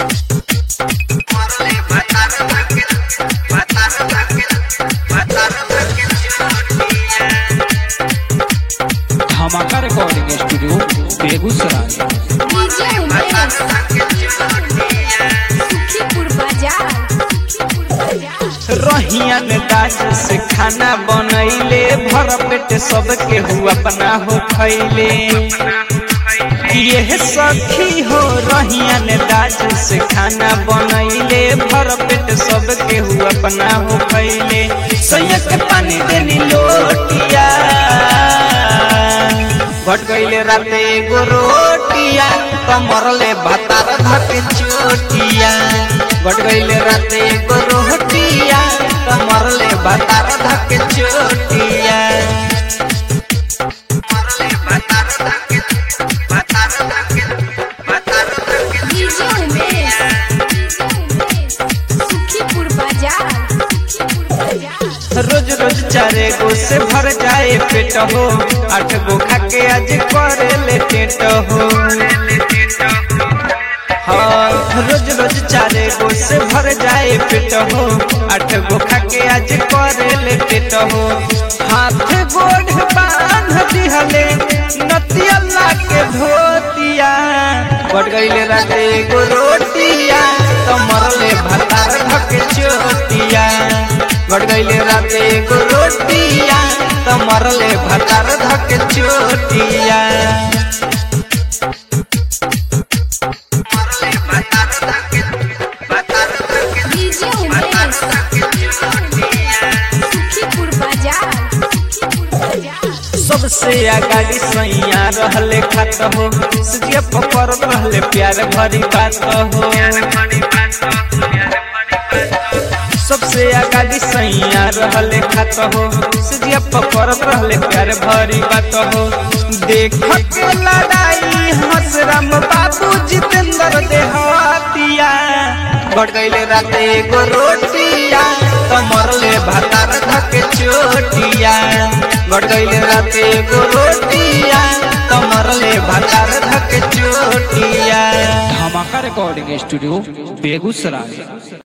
धमाका recording studio Begusarai. रहियन दास से खाना बनैले भर पेट सबके हुआ अपना हो खैले। ये सखी हो रहियन दास से खाना बनैले भर पेट सबके हुआ अपना हो खैले। सैयद के पानी देनी लोटिया घट गईले राते एगो रोटिया कमरले भातार धके चोटिया। घट गईले राते एगो रोटिया कमरले भातार धके चोटिया। रोज रोज 4 गो से भर जाए पेट हो 8 गो खा के आज करे ले टेट हो। हाँ रोज रोज 4 गो से भर जाए पेट हो 8 गो खा के आज करे ले टेट हो। हाथ गोड़ बांध दिहले नतिया के धोतिया। बढ़ गईले राते एगो रोटिया कमरले भातार धके चोटिया। बढ़ गईले राते एगो रोटिया कमरले भातार धके चोटिया। सबसे आगाड़ी सैया रहले खात हो सजिया पकड़ रहले प्यार भरी बात हो। सबसे आगाड़ी सैया रहले खात हो सजिया पकड़ रहले प्यार भरी बात हो। देख के लड़ाई हंसराम बाबू जितेंद्र देहातिया। बढ़ गईले राते एगो रोटिया कमरले भातार धके चोटिया। बढ़ गईले राते एगो रोटिया कमरले भातार धके चोटिया। धमाका रिकॉर्डिंग स्टूडियो बेगूसराय।